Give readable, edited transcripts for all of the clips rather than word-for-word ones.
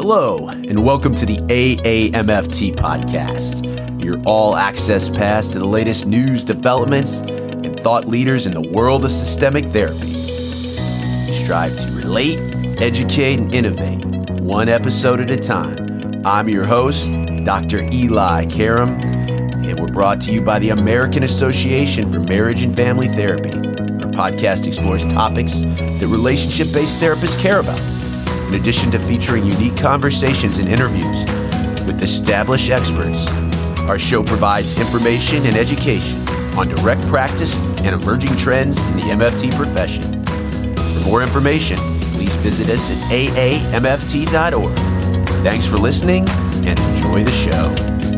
Hello, and welcome to the AAMFT podcast, your all-access pass to the latest news, developments, and thought leaders in the world of systemic therapy. We strive to relate, educate, and innovate, one episode at a time. I'm your host, Dr. Eli Karam, and we're brought to you by the American Association for Marriage and Family Therapy. Our podcast explores topics that relationship-based therapists care about. In addition to featuring unique conversations and interviews with established experts, our show provides information and education on direct practice and emerging trends in the MFT profession. For more information, please visit us at aamft.org. Thanks for listening and enjoy the show.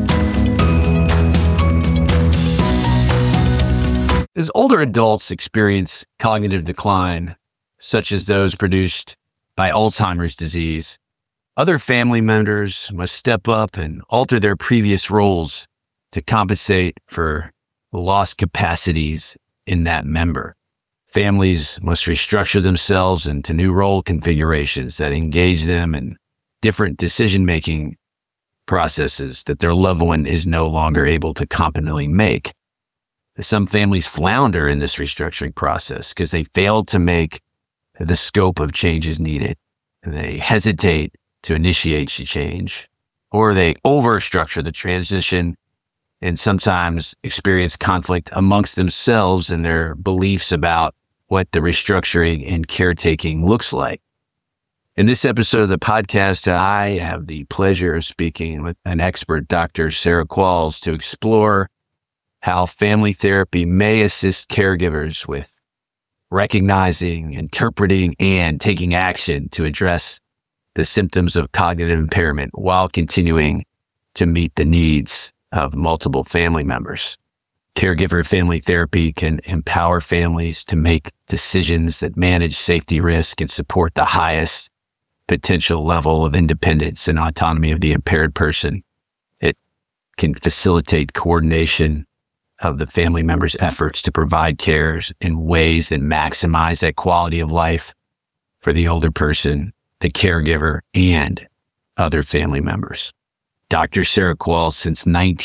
As older adults experience cognitive decline, such as those produced by Alzheimer's disease, other family members must step up and alter their previous roles to compensate for lost capacities in that member. Families must restructure themselves into new role configurations that engage them in different decision-making processes that their loved one is no longer able to competently make. Some families flounder in this restructuring process because they fail to make the scope of changes needed. And they hesitate to initiate the change, or they overstructure the transition and sometimes experience conflict amongst themselves and their beliefs about what the restructuring and caretaking looks like. In this episode of the podcast, I have the pleasure of speaking with an expert, Dr. Sarah Qualls, to explore how family therapy may assist caregivers with recognizing, interpreting, and taking action to address the symptoms of cognitive impairment while continuing to meet the needs of multiple family members. Caregiver family therapy can empower families to make decisions that manage safety risk and support the highest potential level of independence and autonomy of the impaired person. It can facilitate coordination of the family members' efforts to provide care in ways that maximize that quality of life for the older person, the caregiver, and other family members. Dr. Sarah Qualls, since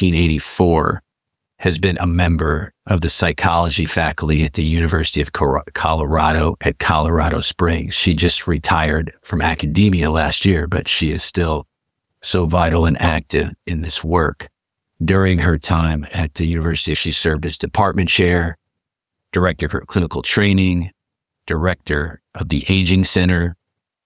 1984, has been a member of the psychology faculty at the University of Colorado at Colorado Springs. She just retired from academia last year, but she is still so vital and active in this work. During her time at the university, she served as department chair, director for clinical training, director of the Aging Center.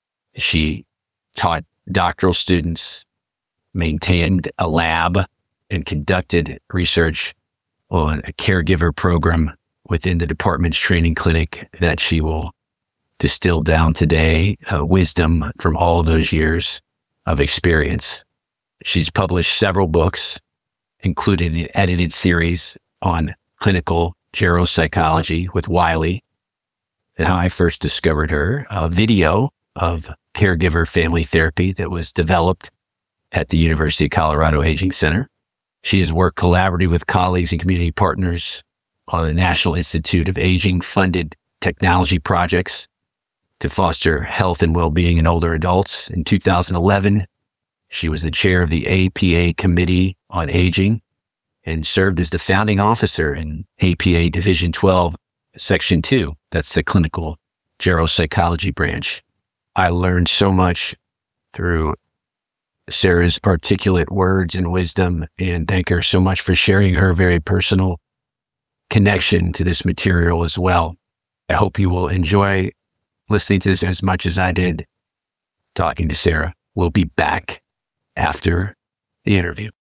She taught doctoral students, maintained a lab, and conducted research on a caregiver program within the department's training clinic that she will distill down today, wisdom from all those years of experience. She's published several books, including an edited series on clinical geropsychology with Wiley, and how I first discovered her, a video of caregiver family therapy that was developed at the University of Colorado Aging Center. She has worked collaboratively with colleagues and community partners on the National Institute of Aging funded technology projects to foster health and well-being in older adults. In 2011, she was the chair of the APA Committee on Aging and served as the founding officer in APA Division 12, Section 2. That's the clinical geropsychology branch. I learned so much through Sarah's articulate words and wisdom, and thank her so much for sharing her very personal connection to this material as well. I hope you will enjoy listening to this as much as I did talking to Sarah. We'll be back after the interview.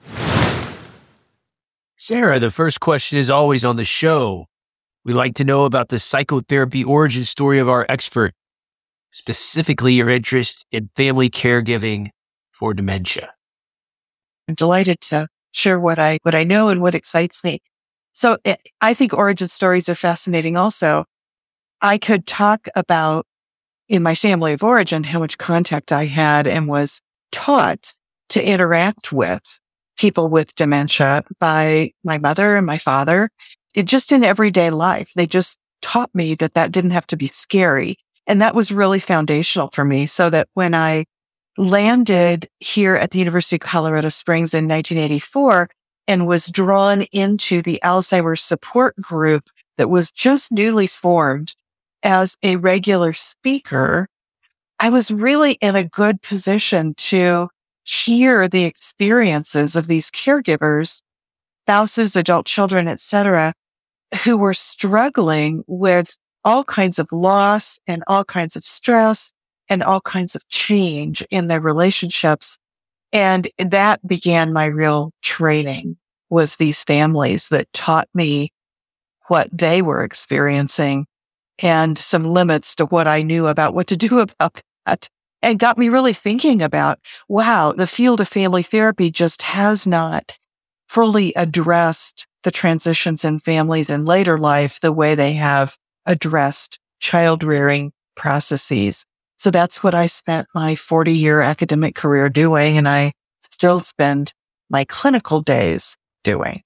Sarah, the first question is always on the show. We like to know about the psychotherapy origin story of our expert, specifically your interest in family caregiving for dementia. I'm delighted to share what I know and what excites me. So I think origin stories are fascinating also. I could talk about in my family of origin how much contact I had and was taught to interact with people with dementia by my mother and my father. Just in everyday life, they just taught me that didn't have to be scary. And that was really foundational for me, so that when I landed here at the University of Colorado Springs in 1984 and was drawn into the Alzheimer's support group that was just newly formed as a regular speaker, I was really in a good position to hear the experiences of these caregivers, spouses, adult children, etc., who were struggling with all kinds of loss and all kinds of stress and all kinds of change in their relationships. And that began my real training, was these families that taught me what they were experiencing and some limits to what I knew about what to do about that. And got me really thinking about, wow, the field of family therapy just has not fully addressed the transitions in families in later life the way they have addressed child rearing processes. So that's what I spent my 40-year academic career doing, and I still spend my clinical days doing.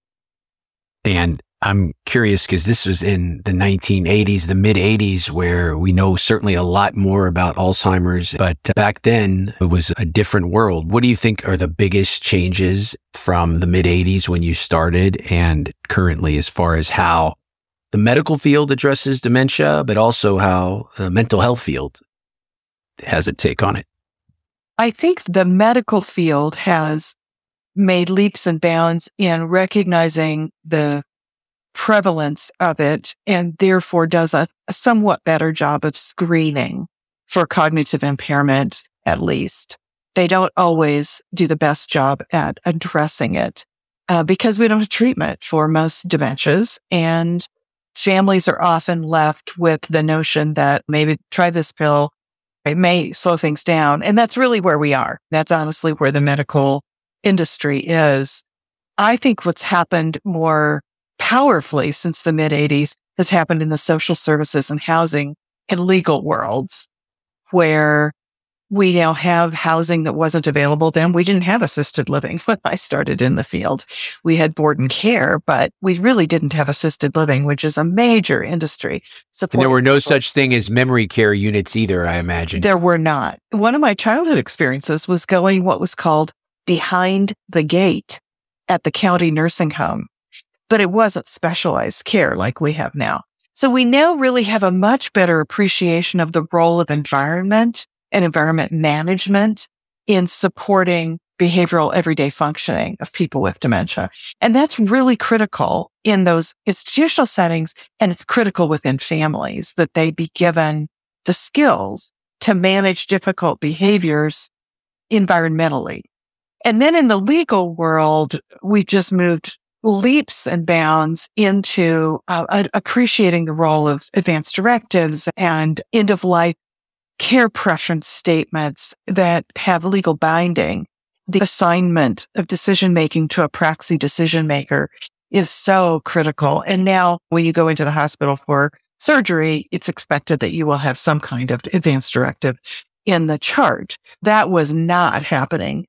And I'm curious because this was in the 1980s, the mid 80s, where we know certainly a lot more about Alzheimer's, but back then it was a different world. What do you think are the biggest changes from the mid 80s when you started and currently, as far as how the medical field addresses dementia, but also how the mental health field has a take on it? I think the medical field has made leaps and bounds in recognizing the prevalence of it, and therefore does a somewhat better job of screening for cognitive impairment, at least. They don't always do the best job at addressing it because we don't have treatment for most dementias, and families are often left with the notion that maybe try this pill, it may slow things down. And that's really where we are. That's honestly where the medical industry is. I think what's happened more powerfully since the mid-80s has happened in the social services and housing and legal worlds, where we now have housing that wasn't available then. We didn't have assisted living when I started in the field. We had board and care, but we really didn't have assisted living, which is a major industry. And there were no such thing as memory care units either, I imagine. There were not. One of my childhood experiences was going what was called behind the gate at the county nursing home, but it wasn't specialized care like we have now. So we now really have a much better appreciation of the role of environment and environment management in supporting behavioral everyday functioning of people with dementia. And that's really critical in those institutional settings, and it's critical within families that they be given the skills to manage difficult behaviors environmentally. And then in the legal world, we just moved leaps and bounds into appreciating the role of advance directives and end-of-life care preference statements that have legal binding. The assignment of decision-making to a proxy decision-maker is so critical. And now when you go into the hospital for surgery, it's expected that you will have some kind of advance directive in the chart. That was not happening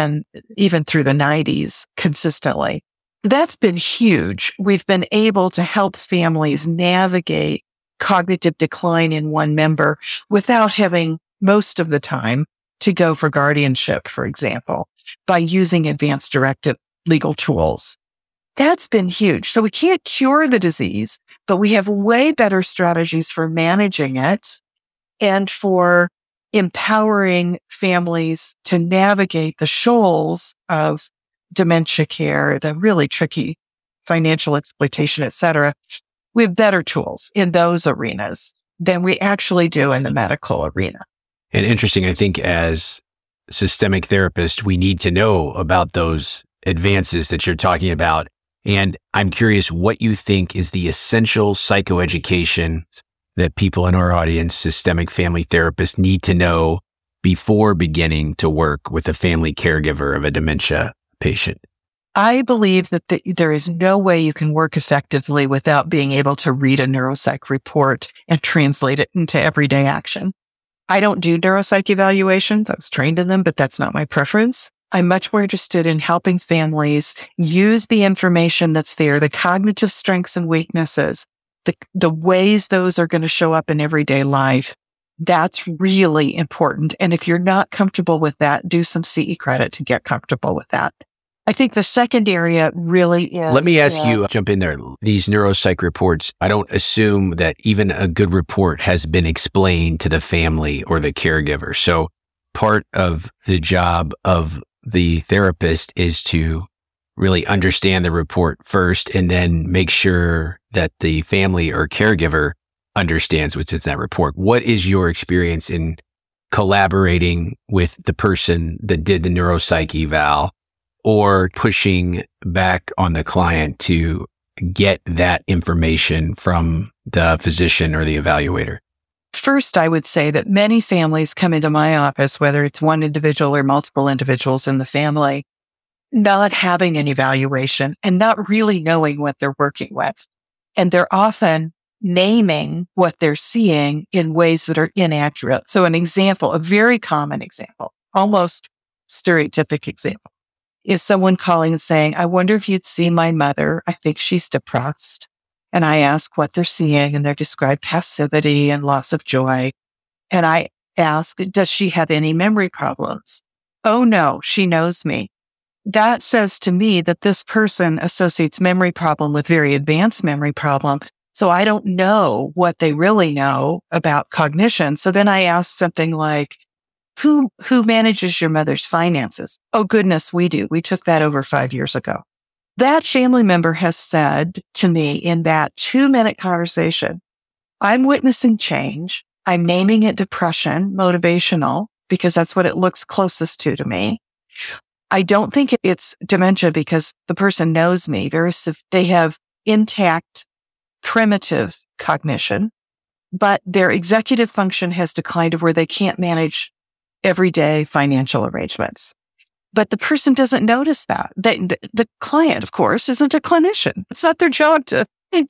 even through the 90s consistently. That's been huge. We've been able to help families navigate cognitive decline in one member without having most of the time to go for guardianship, for example, by using advanced directive legal tools. That's been huge. So we can't cure the disease, but we have way better strategies for managing it and for empowering families to navigate the shoals of dementia care, the really tricky financial exploitation, et cetera. We have better tools in those arenas than we actually do in the medical arena. And interesting, I think as systemic therapists, we need to know about those advances that you're talking about. And I'm curious what you think is the essential psychoeducation that people in our audience, systemic family therapists, need to know before beginning to work with a family caregiver of a dementia patient. I believe that there is no way you can work effectively without being able to read a neuropsych report and translate it into everyday action. I don't do neuropsych evaluations. I was trained in them, but that's not my preference. I'm much more interested in helping families use the information that's there, the cognitive strengths and weaknesses, the ways those are going to show up in everyday life, That's really important. And if you're not comfortable with that, do some CE credit to get comfortable with that. I think the second area really is... Let me ask you, jump in there. These neuropsych reports, I don't assume that even a good report has been explained to the family or the caregiver. So part of the job of the therapist is to really understand the report first and then make sure that the family or caregiver understands what's in that report. What is your experience in collaborating with the person that did the neuropsych eval or pushing back on the client to get that information from the physician or the evaluator? First, I would say that many families come into my office, whether it's one individual or multiple individuals in the family, not having an evaluation and not really knowing what they're working with. And they're often naming what they're seeing in ways that are inaccurate. So an example, a very common example, almost stereotypic example, is someone calling and saying, I wonder if you'd see my mother. I think she's depressed. And I ask what they're seeing, and they describe passivity and loss of joy. And I ask, does she have any memory problems? Oh, no, she knows me. That says to me that this person associates memory problem with very advanced memory problem. So I don't know what they really know about cognition. So then I ask something like, who manages your mother's finances? Oh, goodness, we do. We took that over 5 years ago. That family member has said to me in that 2-minute conversation, I'm witnessing change. I'm naming it depression, motivational, because that's what it looks closest to me. I don't think it's dementia because the person knows me. They have intact primitive cognition, but their executive function has declined to where they can't manage everyday financial arrangements. But the person doesn't notice that. The client, of course, isn't a clinician. It's not their job to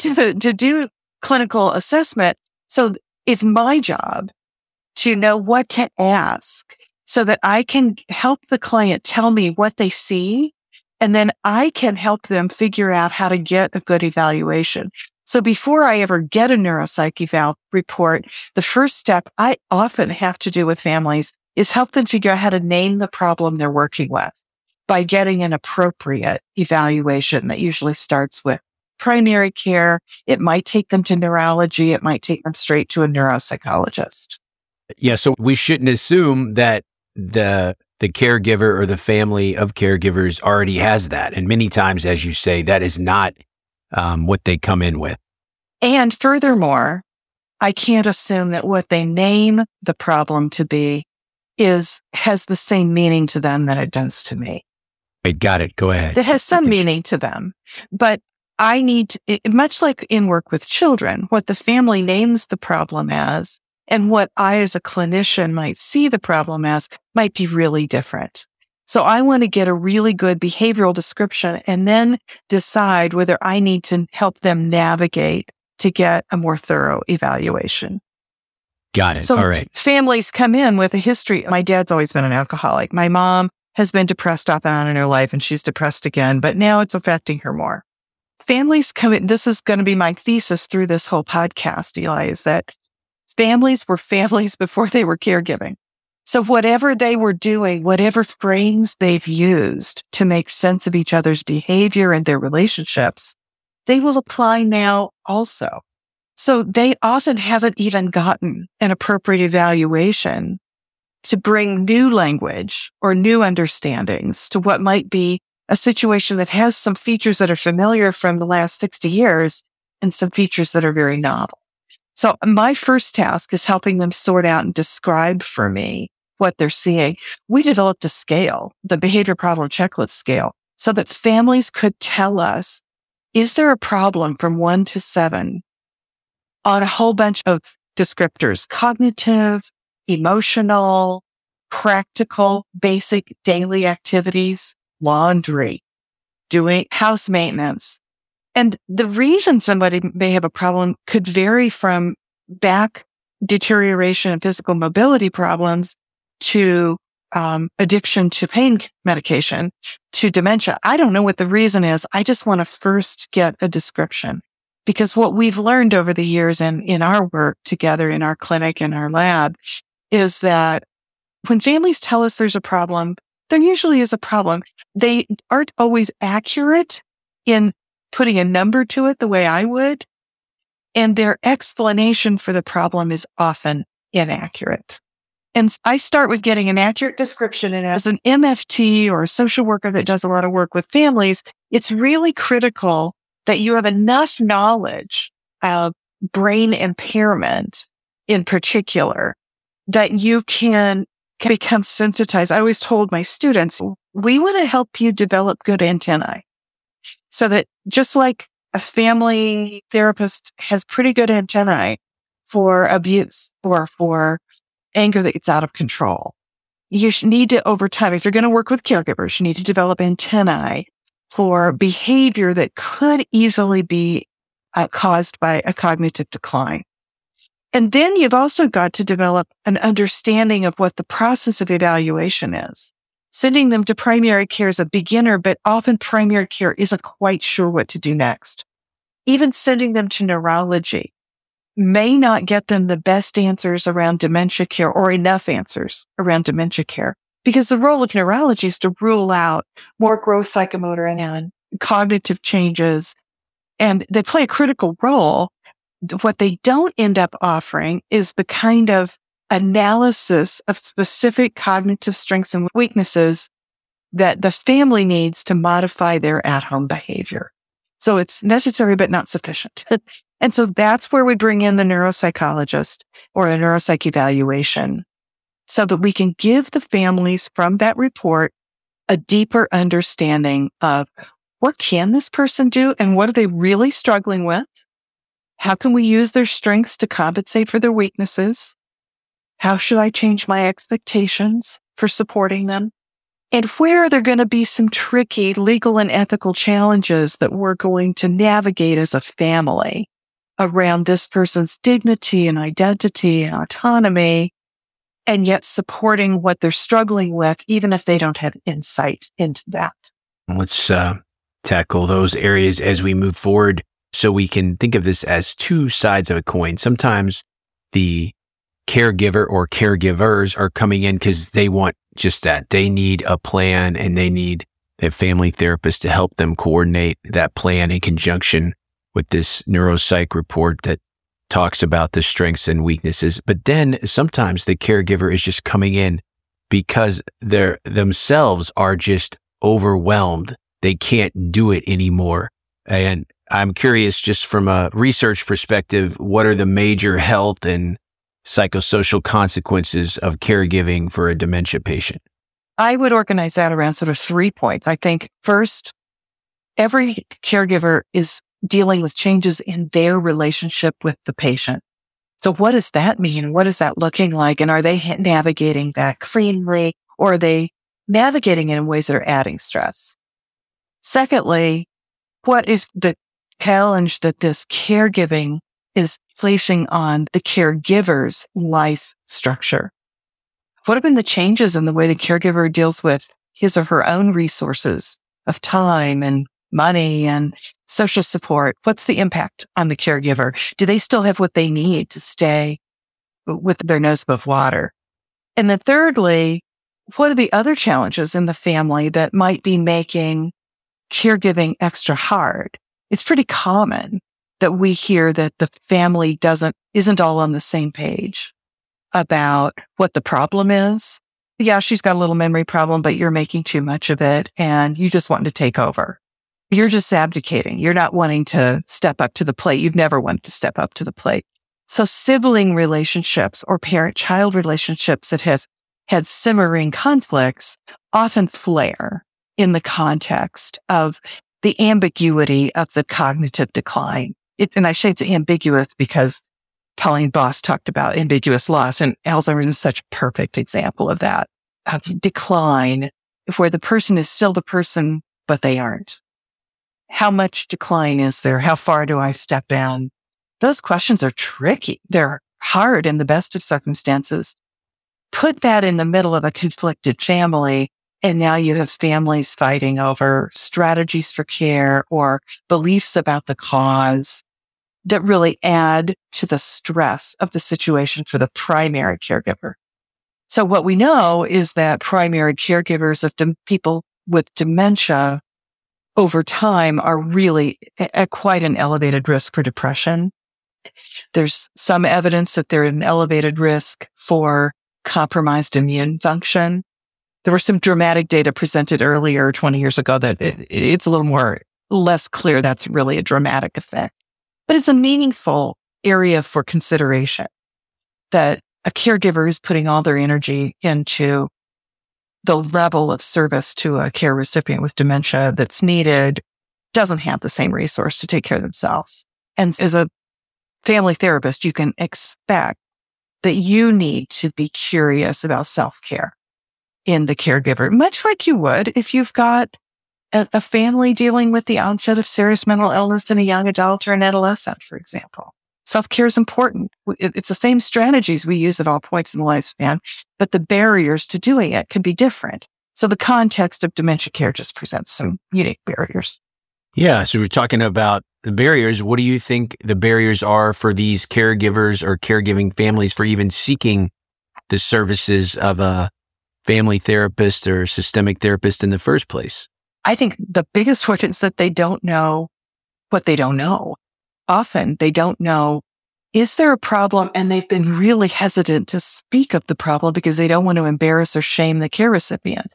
do clinical assessment. So it's my job to know what to ask so that I can help the client tell me what they see, and then I can help them figure out how to get a good evaluation. So before I ever get a neuropsych eval report, the first step I often have to do with families is help them figure out how to name the problem they're working with by getting an appropriate evaluation that usually starts with primary care. It might take them to neurology. It might take them straight to a neuropsychologist. Yeah, so we shouldn't assume that the caregiver or the family of caregivers already has that. And many times, as you say, that is not what they come in with. And furthermore, I can't assume that what they name the problem to be has the same meaning to them that it does to me. I got it. Go ahead. It has some meaning to them, but I need to, much like in work with children, what the family names the problem as and what I as a clinician might see the problem as might be really different. So I want to get a really good behavioral description and then decide whether I need to help them navigate to get a more thorough evaluation. Got it. So all right. Families come in with a history. My dad's always been an alcoholic. My mom has been depressed off and on in her life, and she's depressed again, but now it's affecting her more. Families come in. This is going to be my thesis through this whole podcast, Eli, is that families were families before they were caregiving. So whatever they were doing, whatever frames they've used to make sense of each other's behavior and their relationships, they will apply now also. So they often haven't even gotten an appropriate evaluation to bring new language or new understandings to what might be a situation that has some features that are familiar from the last 60 years and some features that are very novel. So my first task is helping them sort out and describe for me what they're seeing. We developed a scale, the behavior problem checklist scale, so that families could tell us, is there a problem from 1 to 7 on a whole bunch of descriptors, cognitive, emotional, practical, basic daily activities, laundry, doing house maintenance. And the reason somebody may have a problem could vary from back deterioration and physical mobility problems to addiction to pain medication to dementia. I don't know what the reason is. I just want to first get a description. Because what we've learned over the years and in our work together in our clinic and our lab is that when families tell us there's a problem, there usually is a problem. They aren't always accurate in putting a number to it the way I would. And their explanation for the problem is often inaccurate. And I start with getting an accurate description. And as an MFT or a social worker that does a lot of work with families, it's really critical that you have enough knowledge of brain impairment in particular that you can become sensitized. I always told my students, we want to help you develop good antennae so that just like a family therapist has pretty good antennae for abuse or for anger that gets out of control, you need to, over time, if you're going to work with caregivers, you need to develop antennae for behavior that could easily be caused by a cognitive decline. And then you've also got to develop an understanding of what the process of evaluation is. Sending them to primary care is a beginner, but often primary care isn't quite sure what to do next. Even sending them to neurology may not get them the best answers around dementia care or enough answers around dementia care, because the role of neurology is to rule out more gross psychomotor and cognitive changes, and they play a critical role. What they don't end up offering is the kind of analysis of specific cognitive strengths and weaknesses that the family needs to modify their at-home behavior. So it's necessary, but not sufficient. And so that's where we bring in the neuropsychologist or a neuropsych evaluation so that we can give the families from that report a deeper understanding of what can this person do and what are they really struggling with? How can we use their strengths to compensate for their weaknesses? How should I change my expectations for supporting them? And where are there going to be some tricky legal and ethical challenges that we're going to navigate as a family around this person's dignity and identity and autonomy, and yet supporting what they're struggling with, even if they don't have insight into that? Let's tackle those areas as we move forward so we can think of this as two sides of a coin. Sometimes the caregiver or caregivers are coming in because they want just that. They need a plan and they need a family therapist to help them coordinate that plan in conjunction with this neuropsych report that talks about the strengths and weaknesses. But then sometimes the caregiver is just coming in because they themselves are just overwhelmed. They can't do it anymore. And I'm curious, just from a research perspective, what are the major health and psychosocial consequences of caregiving for a dementia patient? I would organize that around sort of 3 points. I think first, every caregiver is dealing with changes in their relationship with the patient. So what does that mean? What is that looking like? And are they navigating that cleanly, or are they navigating it in ways that are adding stress? Secondly, what is the challenge that this caregiving is placing on the caregiver's life structure? What have been the changes in the way the caregiver deals with his or her own resources of time and money and social support? What's the impact on the caregiver? Do they still have what they need to stay with their nose above water? And then thirdly, what are the other challenges in the family that might be making caregiving extra hard? It's pretty common that we hear that the family isn't all on the same page about what the problem is. Yeah, she's got a little memory problem, but you're making too much of it and you just want to take over. You're just abdicating. You're not wanting to step up to the plate. You've never wanted to step up to the plate. So sibling relationships or parent-child relationships that has had simmering conflicts often flare in the context of the ambiguity of the cognitive decline. And I say it's ambiguous because Pauline Boss talked about ambiguous loss, and Alzheimer's is such a perfect example of that, of decline, where the person is still the person, but they aren't. How much decline is there? How far do I step in? Those questions are tricky. They're hard in the best of circumstances. Put that in the middle of a conflicted family, and now you have families fighting over strategies for care or beliefs about the cause. that really add to the stress of the situation for the primary caregiver. So what we know is that primary caregivers of people with dementia over time are really at quite an elevated risk for depression. There's some evidence that they're at an elevated risk for compromised immune function. There were some dramatic data presented earlier 20 years ago that it's a little less clear that's really a dramatic effect. But it's a meaningful area for consideration that a caregiver is putting all their energy into the level of service to a care recipient with dementia that's needed, doesn't have the same resource to take care of themselves. And as a family therapist, you can expect that you need to be curious about self-care in the caregiver, much like you would if you've got a family dealing with the onset of serious mental illness in a young adult or an adolescent, for example. Self-care is important. It's the same strategies we use at all points in the lifespan, but the barriers to doing it can be different. So the context of dementia care just presents some unique barriers. Yeah. So we're talking about the barriers. What do you think the barriers are for these caregivers or caregiving families for even seeking the services of a family therapist or systemic therapist in the first place? I think the biggest one is that they don't know what they don't know. Often they don't know, is there a problem? And they've been really hesitant to speak of the problem because they don't want to embarrass or shame the care recipient,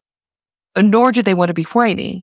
nor do they want to be whiny.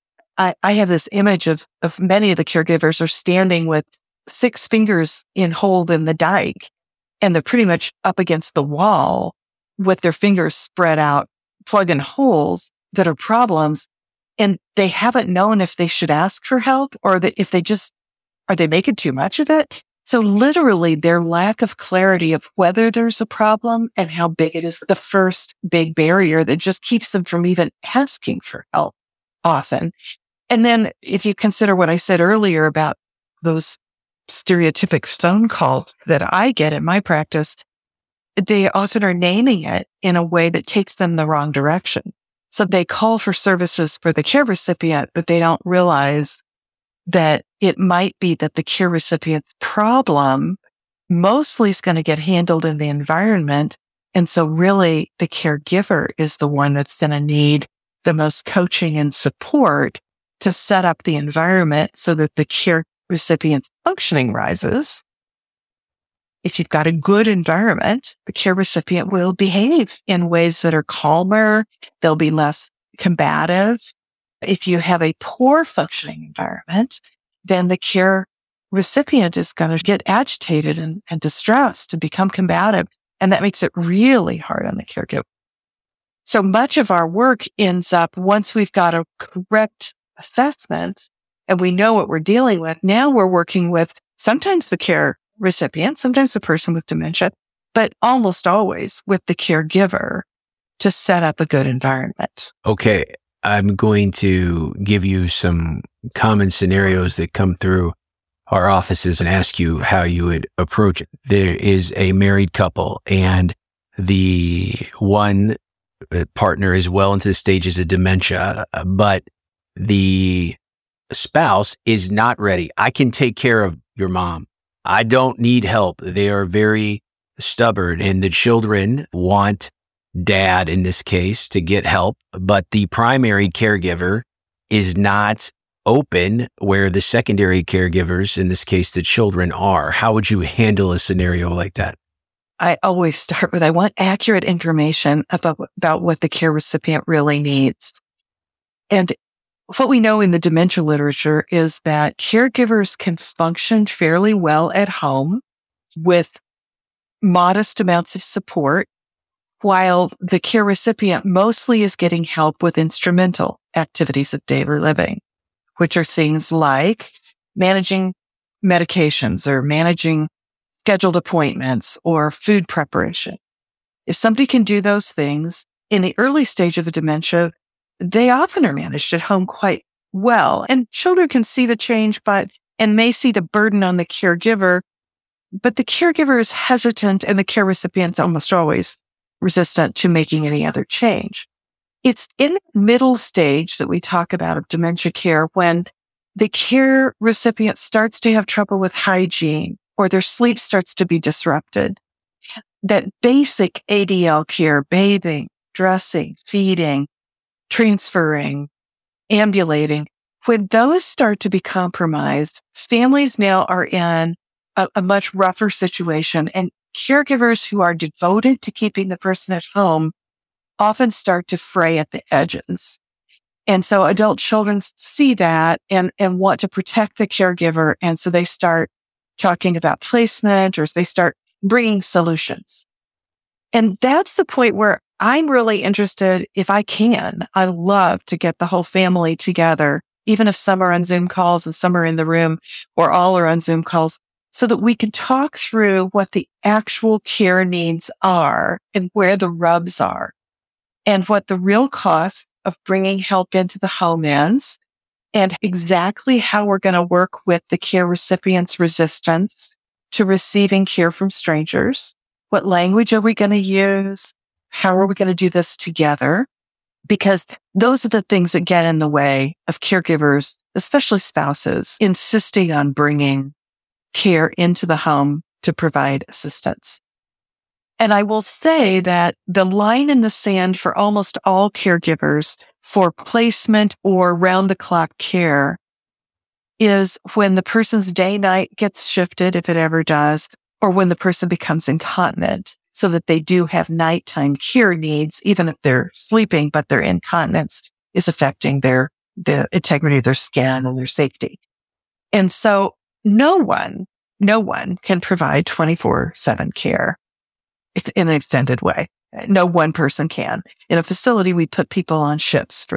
I have this image of many of the caregivers are standing with 6 fingers in hold in the dike, and they're pretty much up against the wall with their fingers spread out, plugging holes that are problems. And they haven't known if they should ask for help or that if are they making too much of it? So literally their lack of clarity of whether there's a problem and how big it is the first big barrier that just keeps them from even asking for help often. And then if you consider what I said earlier about those stereotypic phone calls that I get in my practice, they often are naming it in a way that takes them the wrong direction. So they call for services for the care recipient, but they don't realize that it might be that the care recipient's problem mostly is going to get handled in the environment. And so really the caregiver is the one that's going to need the most coaching and support to set up the environment so that the care recipient's functioning rises. If you've got a good environment, the care recipient will behave in ways that are calmer. They'll be less combative. If you have a poor functioning environment, then the care recipient is going to get agitated and distressed and become combative. And that makes it really hard on the caregiver. So much of our work ends up, once we've got a correct assessment and we know what we're dealing with, now we're working with sometimes the care recipient, sometimes the person with dementia, but almost always with the caregiver to set up a good environment. Okay. I'm going to give you some common scenarios that come through our offices and ask you how you would approach it. There is a married couple and the one partner is well into the stages of dementia, but the spouse is not ready. I can take care of your mom. I don't need help. They are very stubborn, and the children want dad, in this case, to get help, but the primary caregiver is not open where the secondary caregivers, in this case, the children, are. How would you handle a scenario like that? I always start with, I want accurate information about what the care recipient really needs. And what we know in the dementia literature is that caregivers can function fairly well at home with modest amounts of support, while the care recipient mostly is getting help with instrumental activities of daily living, which are things like managing medications or managing scheduled appointments or food preparation. If somebody can do those things in the early stage of the dementia, they often are managed at home quite well. And children can see the change, and may see the burden on the caregiver, but the caregiver is hesitant and the care recipient's almost always resistant to making any other change. It's in the middle stage that we talk about of dementia care when the care recipient starts to have trouble with hygiene or their sleep starts to be disrupted, that basic ADL care, bathing, dressing, feeding, transferring, ambulating, when those start to be compromised, families now are in a much rougher situation, and caregivers who are devoted to keeping the person at home often start to fray at the edges. And so adult children see that and want to protect the caregiver. And so they start talking about placement or they start bringing solutions. And that's the point where I'm really interested, if I can, I love to get the whole family together, even if some are on Zoom calls and some are in the room or all are on Zoom calls, so that we can talk through what the actual care needs are and where the rubs are and what the real cost of bringing help into the home is and exactly how we're going to work with the care recipient's resistance to receiving care from strangers. What language are we going to use? How are we going to do this together? Because those are the things that get in the way of caregivers, especially spouses, insisting on bringing care into the home to provide assistance. And I will say that the line in the sand for almost all caregivers for placement or round-the-clock care is when the person's day-night gets shifted, if it ever does, or when the person becomes incontinent, so that they do have nighttime care needs, even if they're sleeping, but their incontinence is affecting the integrity of their skin and their safety. And so no one can provide 24/7 care in an extended way. No one person can. In a facility, we put people on shifts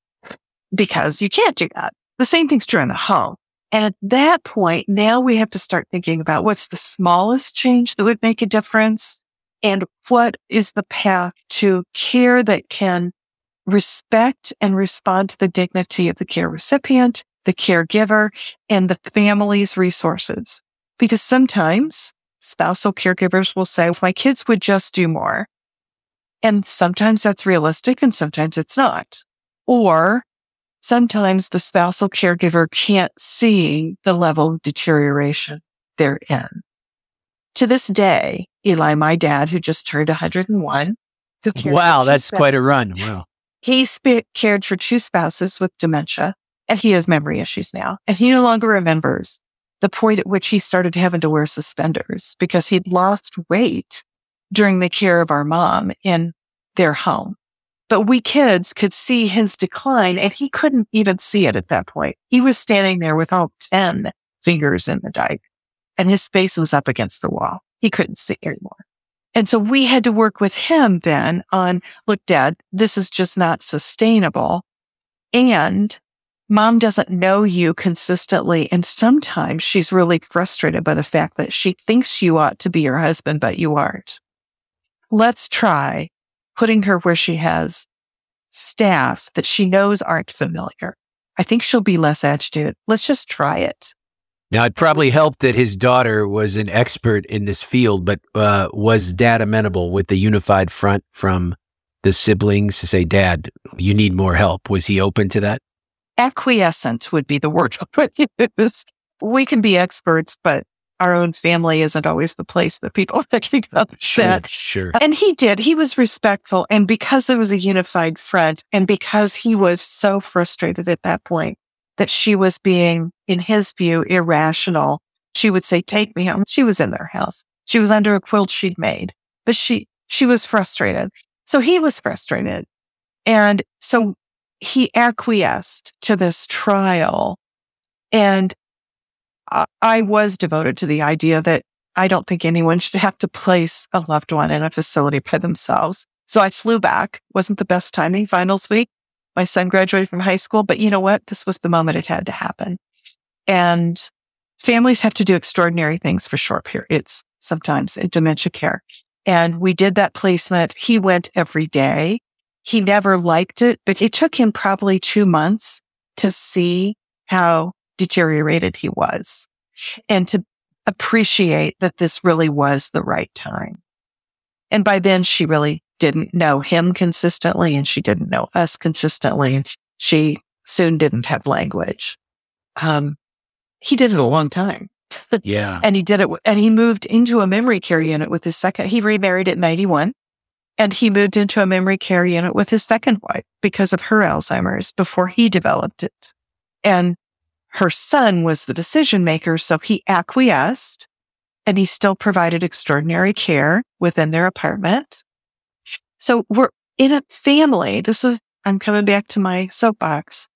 because you can't do that. The same thing's true in the home. And at that point, now we have to start thinking about what's the smallest change that would make a difference and what is the path to care that can respect and respond to the dignity of the care recipient, the caregiver, and the family's resources. Because sometimes spousal caregivers will say, my kids would just do more. And sometimes that's realistic and sometimes it's not. Or sometimes the spousal caregiver can't see the level of deterioration they're in. To this day, Eli, my dad, who just turned 101. Wow, that's quite a run. Wow. He cared for 2 spouses with dementia, and he has memory issues now. And he no longer remembers the point at which he started having to wear suspenders because he'd lost weight during the care of our mom in their home. But we kids could see his decline, and he couldn't even see it at that point. He was standing there with all 10 fingers in the dike, and his face was up against the wall. He couldn't see anymore. And so we had to work with him then on, look, Dad, this is just not sustainable. And Mom doesn't know you consistently. And sometimes she's really frustrated by the fact that she thinks you ought to be your husband, but you aren't. Let's try putting her where she has staff that she knows aren't familiar. I think she'll be less agitated. Let's just try it. Now, it probably helped that his daughter was an expert in this field, but was Dad amenable with the unified front from the siblings to say, Dad, you need more help? Was he open to that? Acquiescent would be the word I would use. We can be experts, but our own family isn't always the place that people think about that. Sure. And he did. He was respectful. And because it was a unified front, and because he was so frustrated at that point that she was being, in his view, irrational, she would say, take me home. She was in their house. She was under a quilt she'd made, but she was frustrated. So he was frustrated. And so he acquiesced to this trial. And I was devoted to the idea that I don't think anyone should have to place a loved one in a facility by themselves. So I flew back. Wasn't the best timing, finals week. My son graduated from high school, but you know what? This was the moment it had to happen. And families have to do extraordinary things for short periods, sometimes in dementia care. And we did that placement. He went every day. He never liked it, but it took him probably 2 months to see how deteriorated he was and to appreciate that this really was the right time. And by then she really didn't know him consistently and she didn't know us consistently. And she soon didn't have language. he did it a long time. Yeah. And he did it, and he moved into a memory care unit with his second. He remarried at 91, and he moved into a memory care unit with his second wife because of her Alzheimer's before he developed it. And her son was the decision maker, so he acquiesced, and he still provided extraordinary care within their apartment. So we're in a family. I'm coming back to my soapbox.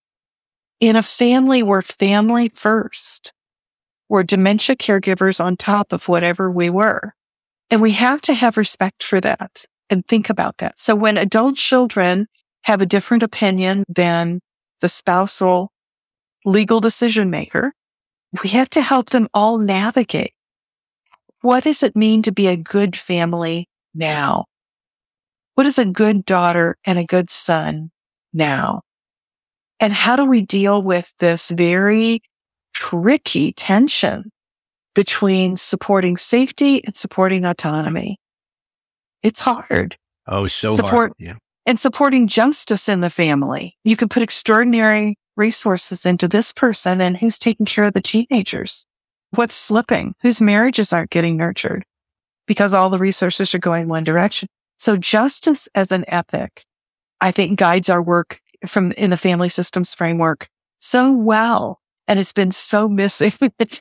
In a family, we're family first. We're dementia caregivers on top of whatever we were. And we have to have respect for that and think about that. So when adult children have a different opinion than the spousal legal decision maker, we have to help them all navigate. What does it mean to be a good family now? What is a good daughter and a good son now? And how do we deal with this very tricky tension between supporting safety and supporting autonomy? It's hard. Oh, so hard. Yeah. And supporting justice in the family. You can put extraordinary resources into this person, and who's taking care of the teenagers? What's slipping? Whose marriages aren't getting nurtured because all the resources are going one direction? So justice as an ethic, I think, guides our work in the family systems framework so well. And it's been so missing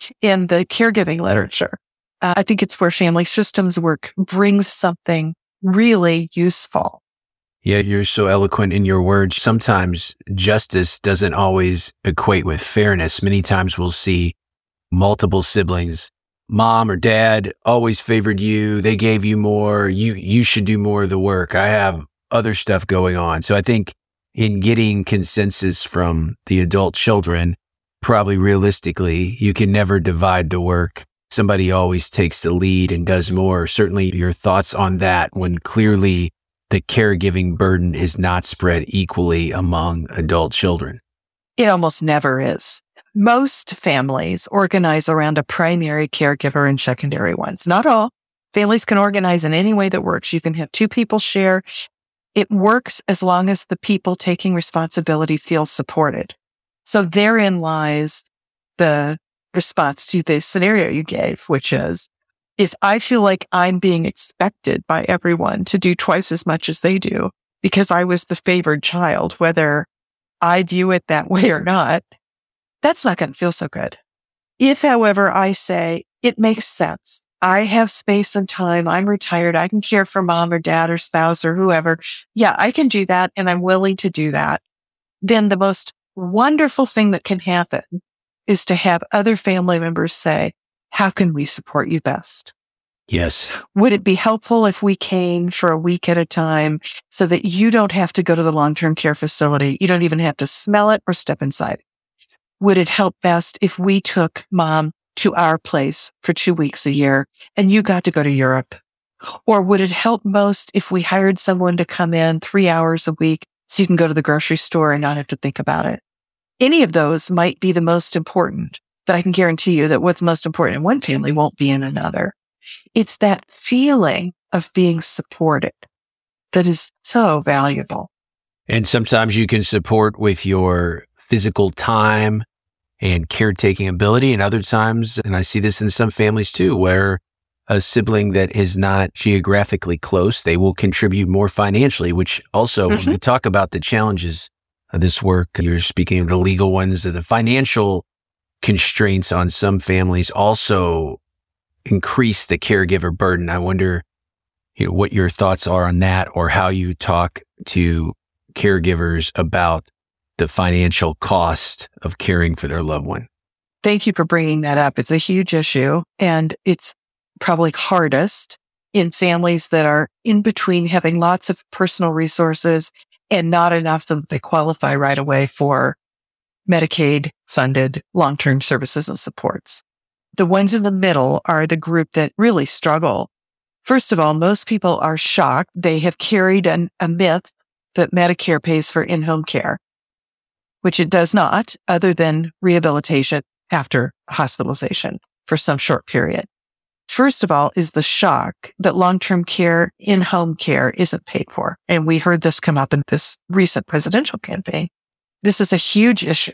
in the caregiving literature. I think it's where family systems work brings something really useful. Yeah, you're so eloquent in your words. Sometimes justice doesn't always equate with fairness. Many times we'll see multiple siblings. Mom or dad always favored you. They gave you more. You should do more of the work. I have other stuff going on. So I think in getting consensus from the adult children, probably realistically, you can never divide the work. Somebody always takes the lead and does more. Certainly your thoughts on that when clearly the caregiving burden is not spread equally among adult children. It almost never is. Most families organize around a primary caregiver and secondary ones. Not all. Families can organize in any way that works. You can have two people share. It works as long as the people taking responsibility feel supported. So therein lies the response to the scenario you gave, which is, if I feel like I'm being expected by everyone to do twice as much as they do because I was the favored child, whether I view it that way or not, that's not going to feel so good. If, however, I say it makes sense, I have space and time, I'm retired, I can care for mom or dad or spouse or whoever. Yeah, I can do that, and I'm willing to do that. Then the most wonderful thing that can happen is to have other family members say, how can we support you best? Yes. Would it be helpful if we came for a week at a time so that you don't have to go to the long-term care facility? You don't even have to smell it or step inside. Would it help best if we took mom to our place for 2 weeks a year and you got to go to Europe? Or would it help most if we hired someone to come in 3 hours a week so you can go to the grocery store and not have to think about it? Any of those might be the most important, but I can guarantee you that what's most important in one family won't be in another. It's that feeling of being supported that is so valuable. And sometimes you can support with your physical time and caretaking ability, and other times, and I see this in some families too, where a sibling that is not geographically close, they will contribute more financially, which also, when we talk about the challenges of this work, you're speaking of the legal ones, the financial constraints on some families also increase the caregiver burden. I wonder, what your thoughts are on that, or how you talk to caregivers about the financial cost of caring for their loved one. Thank you for bringing that up. It's a huge issue, and it's probably hardest in families that are in between having lots of personal resources and not enough so that they qualify right away for Medicaid-funded long-term services and supports. The ones in the middle are the group that really struggle. First of all, most people are shocked. They have carried a myth that Medicare pays for in-home care, which it does not, other than rehabilitation after hospitalization for some short period. First of all is the shock that long-term care, in-home care isn't paid for. And we heard this come up in this recent presidential campaign. This is a huge issue.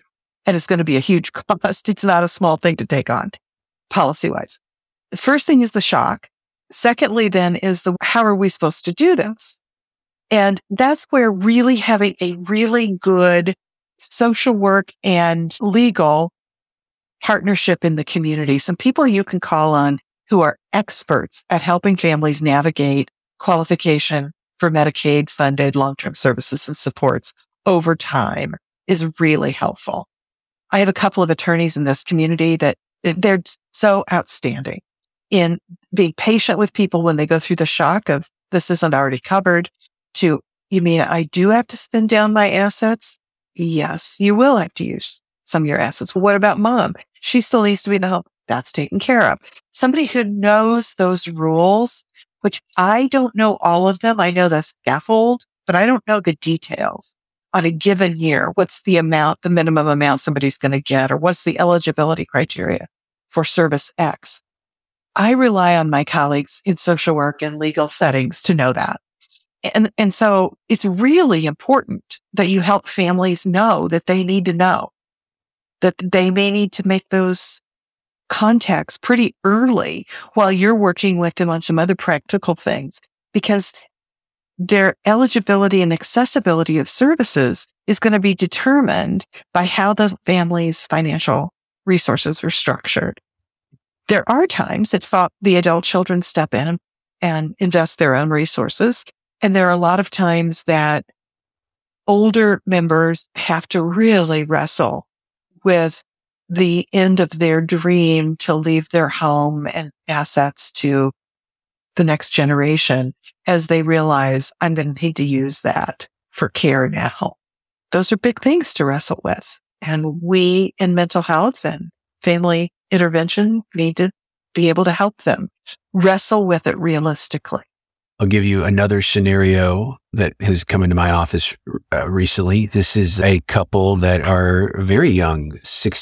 And it's going to be a huge cost. It's not a small thing to take on policy-wise. The first thing is the shock. Secondly, then is how are we supposed to do this? And that's where really having a really good social work and legal partnership in the community, some people you can call on who are experts at helping families navigate qualification for Medicaid funded long-term services and supports over time is really helpful. I have a couple of attorneys in this community that they're so outstanding in being patient with people when they go through the shock of this isn't already covered to, you mean I do have to spend down my assets? Yes, you will have to use some of your assets. Well, what about mom? She still needs to be in the home. That's taken care of. Somebody who knows those rules, which I don't know all of them. I know the scaffold, but I don't know the details on a given year. What's the amount, the minimum amount somebody's going to get, or what's the eligibility criteria for service X? I rely on my colleagues in social work and legal settings to know that. And so it's really important that you help families know that they need to know that they may need to make those contacts pretty early while you're working with them on some other practical things, because their eligibility and accessibility of services is going to be determined by how the family's financial resources are structured. There are times that the adult children step in and invest their own resources. And there are a lot of times that older members have to really wrestle with the end of their dream to leave their home and assets to the next generation as they realize I'm going to need to use that for care now. Those are big things to wrestle with. And we in mental health and family intervention need to be able to help them wrestle with it realistically. I'll give you another scenario that has come into my office recently. This is a couple that are very young,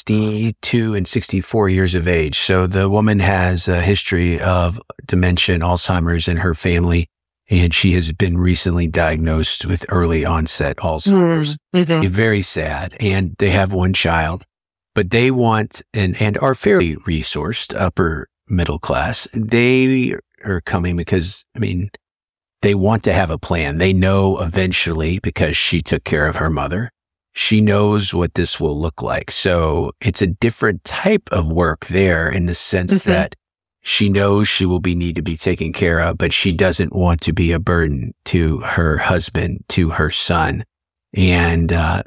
62 and 64 years of age. So the woman has a history of dementia and Alzheimer's in her family, and she has been recently diagnosed with early onset Alzheimer's. Mm-hmm. Very sad. And they have one child, but they want and are fairly resourced, upper middle class. They are coming because, they want to have a plan. They know eventually, because she took care of her mother, she knows what this will look like. So it's a different type of work there in the sense that she knows she will need to be taken care of, but she doesn't want to be a burden to her husband, to her son. And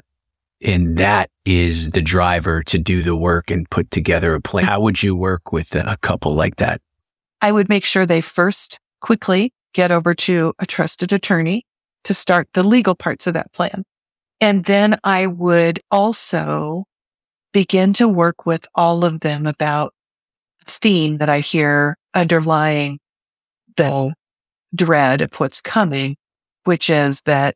that is the driver to do the work and put together a plan. How would you work with a couple like that? I would make sure they first quickly get over to a trusted attorney to start the legal parts of that plan. And then I would also begin to work with all of them about the theme that I hear underlying the dread of what's coming, which is that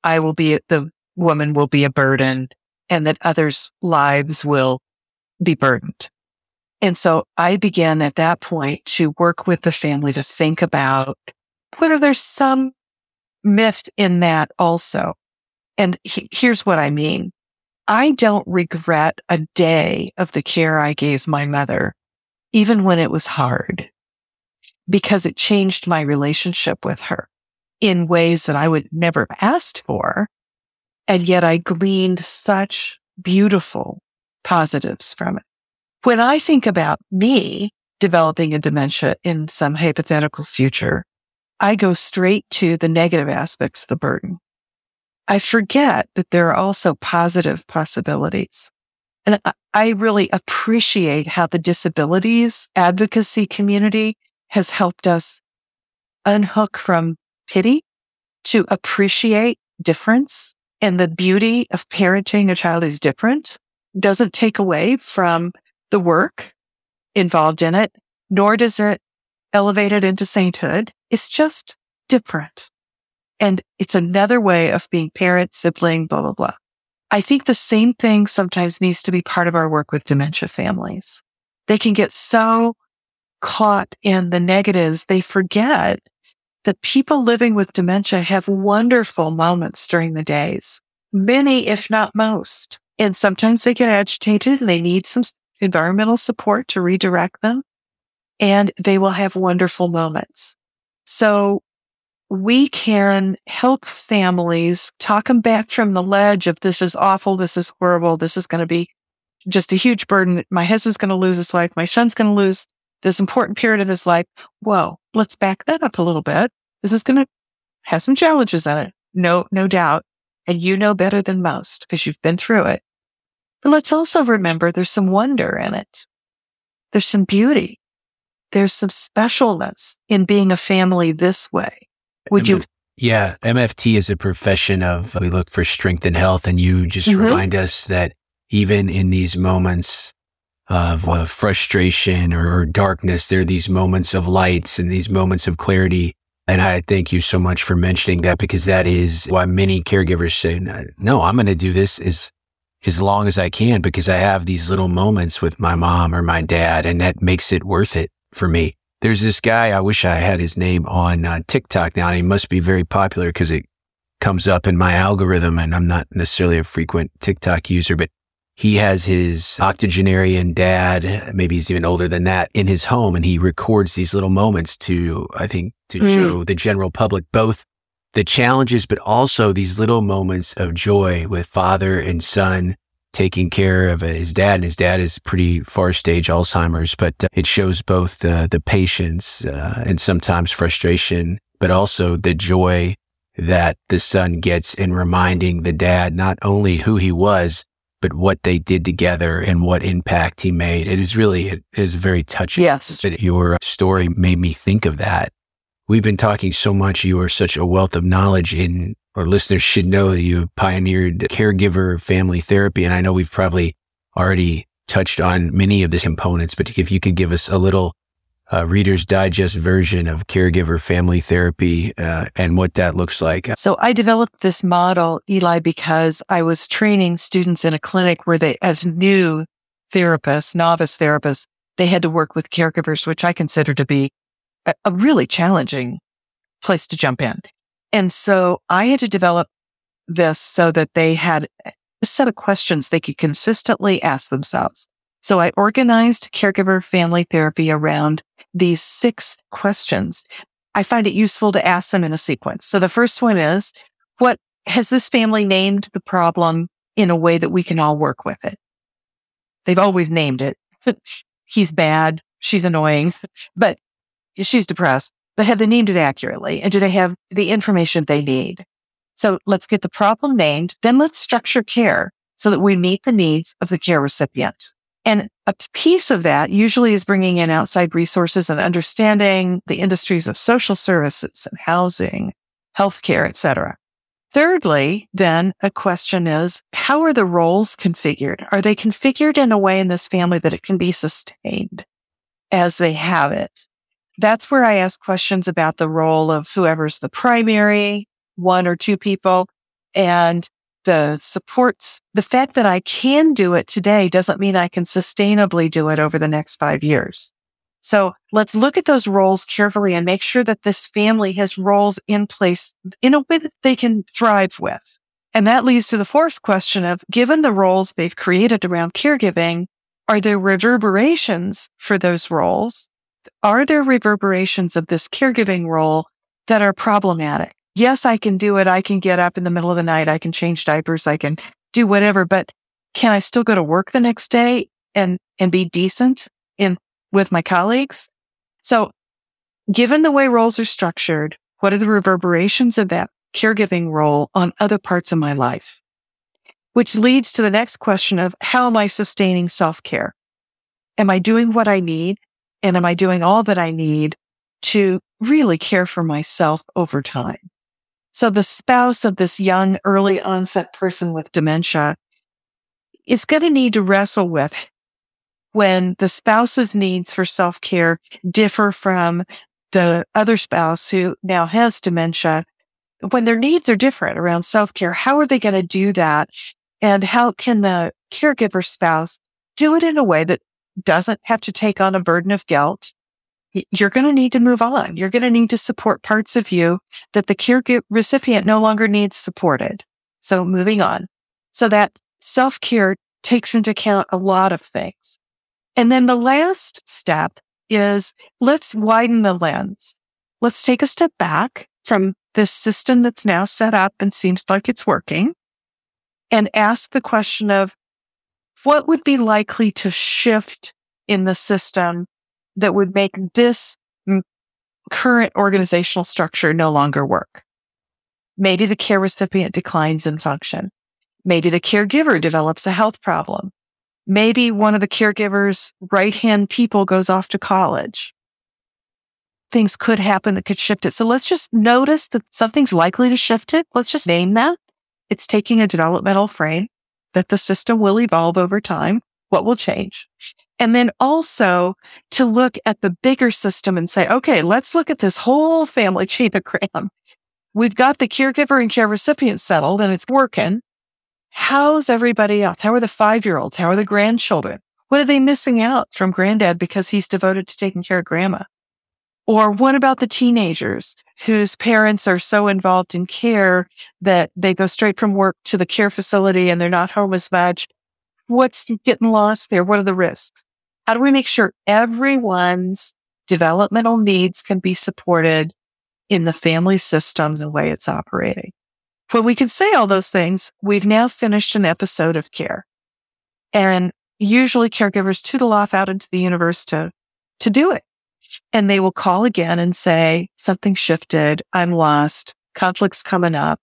the woman will be a burden and that others' lives will be burdened. And so I began at that point to work with the family to think about whether there's some myth in that also. And here's what I mean. I don't regret a day of the care I gave my mother, even when it was hard, because it changed my relationship with her in ways that I would never have asked for. And yet I gleaned such beautiful positives from it. When I think about me developing a dementia in some hypothetical future, I go straight to the negative aspects of the burden. I forget that there are also positive possibilities. And I really appreciate how the disabilities advocacy community has helped us unhook from pity to appreciate difference. And the beauty of parenting a child who's different doesn't take away from the work involved in it, nor does it elevate it into sainthood. It's just different. And it's another way of being parent, sibling, blah, blah, blah. I think the same thing sometimes needs to be part of our work with dementia families. They can get so caught in the negatives, they forget that people living with dementia have wonderful moments during the days. Many, if not most, And sometimes they get agitated and they need some environmental support to redirect them. And they will have wonderful moments. So we can help families talk them back from the ledge of this is awful, this is horrible, this is going to be just a huge burden. My husband's going to lose his life. My son's going to lose this important period of his life. Whoa, let's back that up a little bit. This is going to have some challenges in it. No doubt. And you know better than most because you've been through it. But let's also remember there's some wonder in it. There's some beauty. There's some specialness in being a family this way. Yeah, MFT is a profession of, we look for strength and health. And you just remind us that even in these moments of frustration or darkness, there are these moments of lights and these moments of clarity. And I thank you so much for mentioning that, because that is why many caregivers say, no, I'm going to do this as long as I can, because I have these little moments with my mom or my dad, and that makes it worth it for me. There's this guy, I wish I had his name on TikTok now, and he must be very popular because it comes up in my algorithm, and I'm not necessarily a frequent TikTok user, but he has his octogenarian dad, maybe he's even older than that, in his home, and he records these little moments to show the general public both the challenges, but also these little moments of joy with father and son taking care of his dad. And his dad is pretty far stage Alzheimer's, but it shows both the patience and sometimes frustration, but also the joy that the son gets in reminding the dad not only who he was, but what they did together and what impact he made. It is very touching. Yes. But your story made me think of that. We've been talking so much. You are such a wealth of knowledge our listeners should know that you pioneered caregiver family therapy. And I know we've probably already touched on many of the components, but if you could give us a little Reader's Digest version of caregiver family therapy and what that looks like. So I developed this model, Eli, because I was training students in a clinic where they, as new therapists, novice therapists, they had to work with caregivers, which I consider to be a really challenging place to jump in. And so I had to develop this so that they had a set of questions they could consistently ask themselves. So I organized caregiver family therapy around these 6 questions. I find it useful to ask them in a sequence. So the first one is, what has this family named the problem in a way that we can all work with it? They've always named it. He's bad. She's annoying, but she's depressed. But have they named it accurately? And do they have the information they need? So let's get the problem named. Then let's structure care so that we meet the needs of the care recipient. And a piece of that usually is bringing in outside resources and understanding the industries of social services and housing, healthcare, et cetera. Thirdly, then a question is, how are the roles configured? Are they configured in a way in this family that it can be sustained as they have it? That's where I ask questions about the role of whoever's the primary, 1 or 2 people, and the supports. The fact that I can do it today doesn't mean I can sustainably do it over the next 5 years. So let's look at those roles carefully and make sure that this family has roles in place in a way that they can thrive with. And that leads to the 4th question of, given the roles they've created around caregiving, are there reverberations for those roles? Are there reverberations of this caregiving role that are problematic? Yes, I can do it. I can get up in the middle of the night. I can change diapers. I can do whatever, but can I still go to work the next day and be decent with my colleagues? So given the way roles are structured, what are the reverberations of that caregiving role on other parts of my life? Which leads to the next question of, how am I sustaining self-care? Am I doing what I need? And am I doing all that I need to really care for myself over time? So the spouse of this young, early onset person with dementia is going to need to wrestle with when the spouse's needs for self-care differ from the other spouse who now has dementia. When their needs are different around self-care, how are they going to do that? And how can the caregiver spouse do it in a way that doesn't have to take on a burden of guilt? You're going to need to move on. You're going to need to support parts of you that the care recipient no longer needs supported. So moving on. So that self-care takes into account a lot of things. And then the last step is let's widen the lens. Let's take a step back from this system that's now set up and seems like it's working and ask the question of what would be likely to shift in the system that would make this current organizational structure no longer work. Maybe the care recipient declines in function. Maybe the caregiver develops a health problem. Maybe one of the caregiver's right-hand people goes off to college. Things could happen that could shift it. So let's just notice that something's likely to shift it. Let's just name that. It's taking a developmental frame that the system will evolve over time. What will change? And then also to look at the bigger system and say, okay, let's look at this whole family genogram. We've got the caregiver and care recipient settled and it's working. How's everybody else? How are the 5-year-olds? How are the grandchildren? What are they missing out from granddad because he's devoted to taking care of grandma? Or what about the teenagers whose parents are so involved in care that they go straight from work to the care facility and they're not home as much? What's getting lost there? What are the risks? How do we make sure everyone's developmental needs can be supported in the family system the way it's operating? When we can say all those things, we've now finished an episode of care. And usually caregivers tootle off out into the universe to do it. And they will call again and say, something shifted. I'm lost. Conflict's coming up.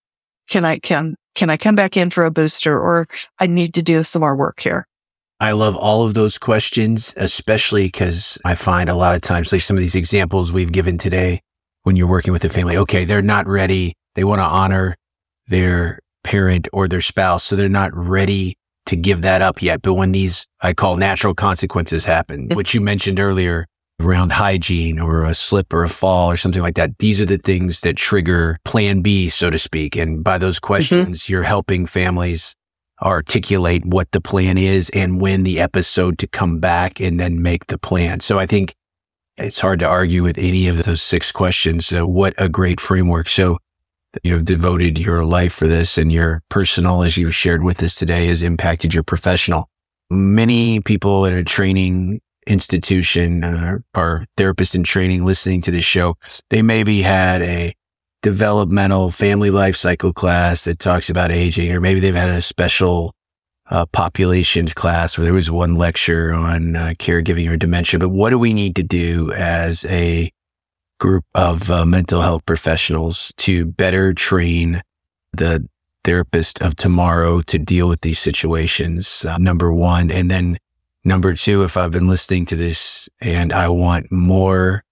Can I come back in for a booster, or I need to do some more work here? I love all of those questions, especially because I find a lot of times, like some of these examples we've given today, when you're working with a family, okay, they're not ready. They want to honor their parent or their spouse, so they're not ready to give that up yet. But when these, I call natural consequences happen, which you mentioned earlier, around hygiene or a slip or a fall or something like that, these are the things that trigger plan B, so to speak. And by those questions, you're helping families articulate what the plan is and when the episode to come back and then make the plan. So I think it's hard to argue with any of those 6 questions. So what a great framework. So you have devoted your life for this, and your personal, as you've shared with us today, has impacted your professional. Many people in a training institution or therapists in training listening to this show, they maybe had a developmental family life cycle class that talks about aging, or maybe they've had a special populations class where there was one lecture on caregiving or dementia. But what do we need to do as a group of mental health professionals to better train the therapist of tomorrow to deal with these situations? Number one. And then number two, if I've been listening to this and I want more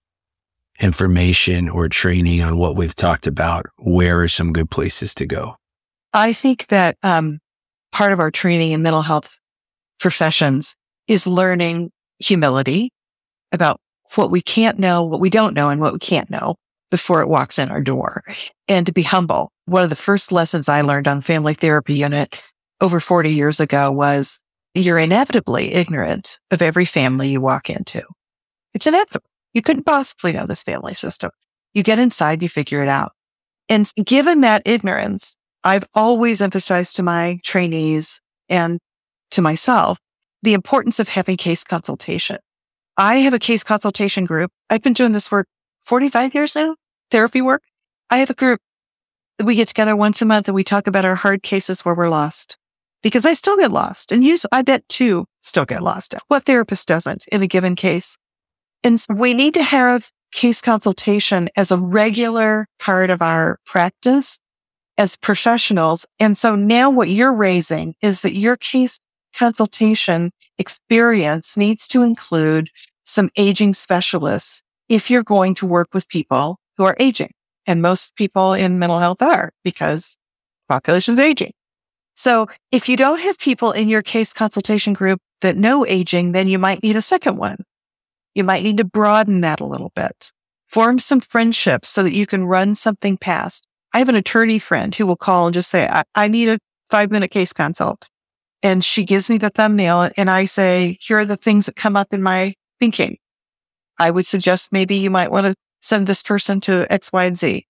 information or training on what we've talked about, where are some good places to go? I think that part of our training in mental health professions is learning humility about what we can't know, what we don't know, and what we can't know before it walks in our door, and to be humble. One of the first lessons I learned on family therapy unit over 40 years ago was you're inevitably ignorant of every family you walk into. It's inevitable. You couldn't possibly know this family system. You get inside, you figure it out. And given that ignorance, I've always emphasized to my trainees and to myself the importance of having case consultation. I have a case consultation group. I've been doing this work 45 years now, therapy work. I have a group that we get together once a month and we talk about our hard cases where we're lost. Because I still get lost, and I bet too still get lost. What therapist doesn't in a given case? And so we need to have case consultation as a regular part of our practice as professionals. And so now what you're raising is that your case consultation experience needs to include some aging specialists if you're going to work with people who are aging. And most people in mental health are, because population's aging. So if you don't have people in your case consultation group that know aging, then you might need a second one. You might need to broaden that a little bit. Form some friendships so that you can run something past. I have an attorney friend who will call and just say, I need a 5-minute case consult. And she gives me the thumbnail and I say, here are the things that come up in my thinking. I would suggest maybe you might want to send this person to X, Y, and Z.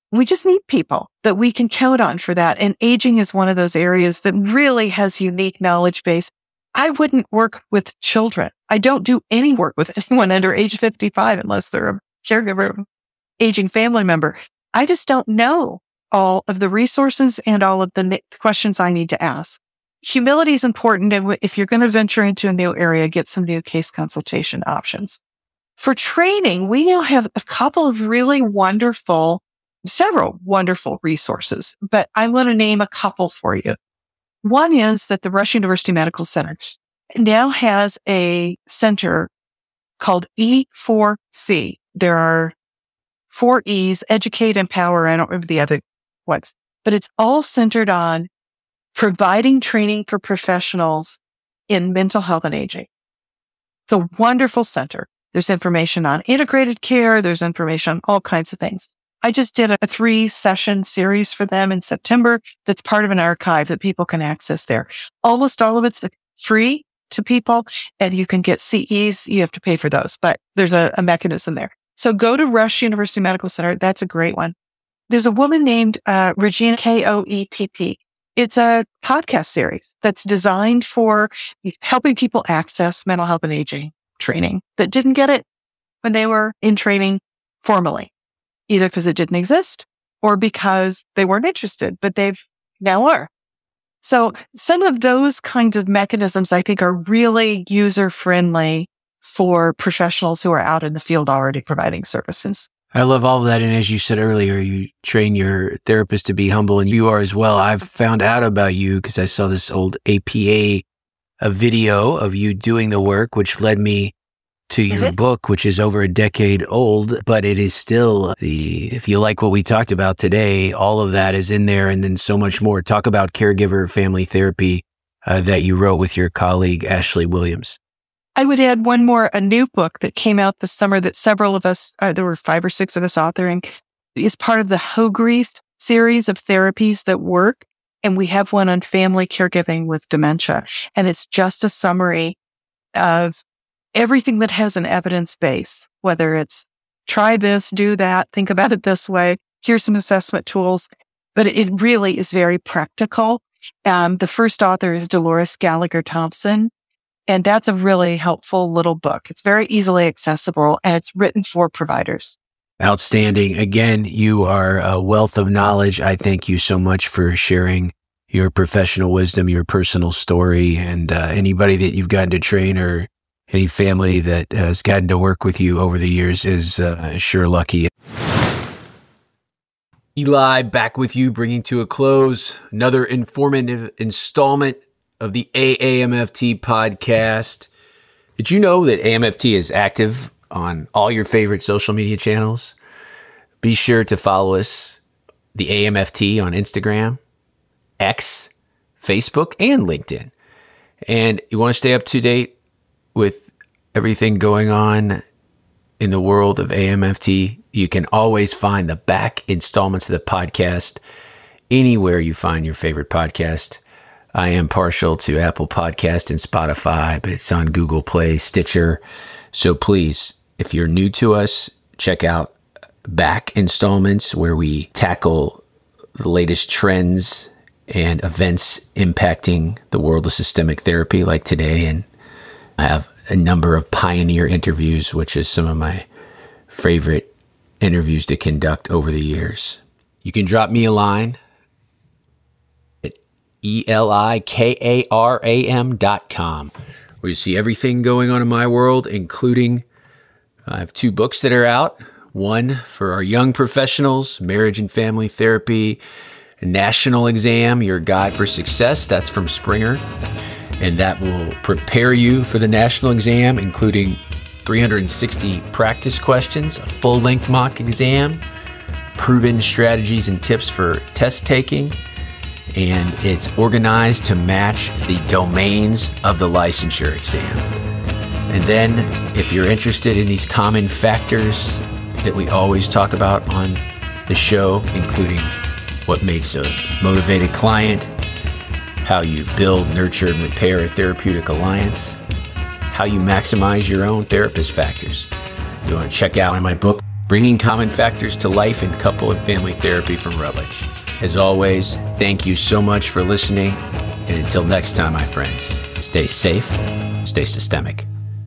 We just need people that we can count on for that. And aging is one of those areas that really has unique knowledge base. I wouldn't work with children. I don't do any work with anyone under age 55 unless they're a caregiver, aging family member. I just don't know all of the resources and all of the questions I need to ask. Humility is important. And if you're going to venture into a new area, get some new case consultation options. For training, we now have a couple of several wonderful resources, but I want to name a couple for you. One is that the Rush University Medical Center now has a center called E4C. There are 4 E's: educate, empower. I don't remember the other ones, but it's all centered on providing training for professionals in mental health and aging. It's a wonderful center. There's information on integrated care. There's information on all kinds of things. I just did a 3-session series for them in September that's part of an archive that people can access there. Almost all of it's free to people, and you can get CEs. You have to pay for those, but there's a mechanism there. So go to Rush University Medical Center. That's a great one. There's a woman named Regina Koepp. It's a podcast series that's designed for helping people access mental health and aging training that didn't get it when they were in training formally, either because it didn't exist or because they weren't interested, but they've now are. So some of those kinds of mechanisms, I think, are really user-friendly for professionals who are out in the field already providing services. I love all of that. And as you said earlier, you train your therapist to be humble, and you are as well. I've found out about you because I saw this old APA video of you doing the work, which led me to your book, which is over a decade old, but it is still if you like what we talked about today, all of that is in there, and then so much more. Talk about caregiver family therapy that you wrote with your colleague, Ashley Williams. I would add one more, a new book that came out this summer that several of us, there were 5 or 6 of us authoring, is part of the Hogreath series of therapies that work. And we have one on family caregiving with dementia. And it's just a summary of everything that has an evidence base, whether it's try this, do that, think about it this way, here's some assessment tools. But it really is very practical. The first author is Dolores Gallagher Thompson. And that's a really helpful little book. It's very easily accessible, and it's written for providers. Outstanding. Again, you are a wealth of knowledge. I thank you so much for sharing your professional wisdom, your personal story, and anybody that you've gotten to train or any family that has gotten to work with you over the years is sure lucky. Eli, back with you, bringing to a close another informative installment of the AAMFT podcast. Did you know that AMFT is active on all your favorite social media channels? Be sure to follow us, the AMFT, on Instagram, X, Facebook, and LinkedIn. And you want to stay up to date with everything going on in the world of AMFT, you can always find the back installments of the podcast anywhere you find your favorite podcast. I am partial to Apple Podcast and Spotify, but it's on Google Play, Stitcher. So please, if you're new to us, check out back installments where we tackle the latest trends and events impacting the world of systemic therapy like today. And I have a number of pioneer interviews, which is some of my favorite interviews to conduct over the years. You can drop me a line at elikaram.com, where you see everything going on in my world, including I have 2 books that are out. One for our young professionals, Marriage and Family Therapy, National Exam, Your Guide for Success. That's from Springer. And that will prepare you for the national exam, including 360 practice questions, a full-length mock exam, proven strategies and tips for test taking, and it's organized to match the domains of the licensure exam. And then, if you're interested in these common factors that we always talk about on the show, including what makes a motivated client, how you build, nurture, and repair a therapeutic alliance, how you maximize your own therapist factors. You want to check out my book, bringing common factors to life in couple and family therapy from Rutledge. As always, thank you so much for listening. And until next time, my friends, stay safe, stay systemic.